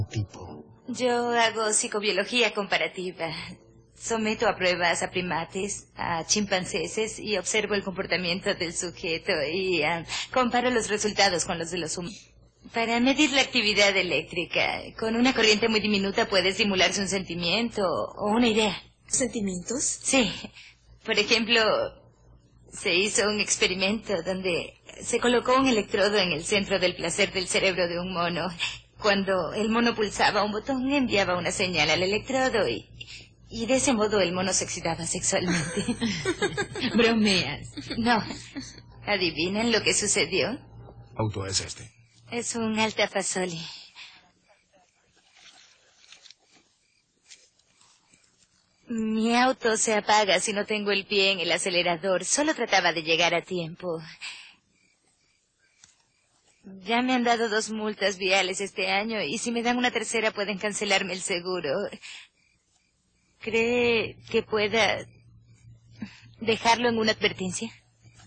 tipo? Yo hago psicobiología comparativa. Someto a pruebas a primates, a chimpancéses y observo el comportamiento del sujeto y comparo los resultados con los de los humanos. Para medir la actividad eléctrica, con una corriente muy diminuta puede simularse un sentimiento o una idea. ¿Sentimientos? Sí. Por ejemplo, se hizo un experimento donde se colocó un electrodo en el centro del placer del cerebro de un mono. Cuando el mono pulsaba un botón, enviaba una señal al electrodo y de ese modo el mono se excitaba sexualmente. Bromeas. No. ¿Adivinan lo que sucedió? ¿Qué auto es este? Es un Alta Fasoli. Mi auto se apaga si no tengo el pie en el acelerador. Solo trataba de llegar a tiempo. Ya me han dado 2 multas viales este año y si me dan una tercera pueden cancelarme el seguro. ¿Cree que pueda dejarlo en una advertencia?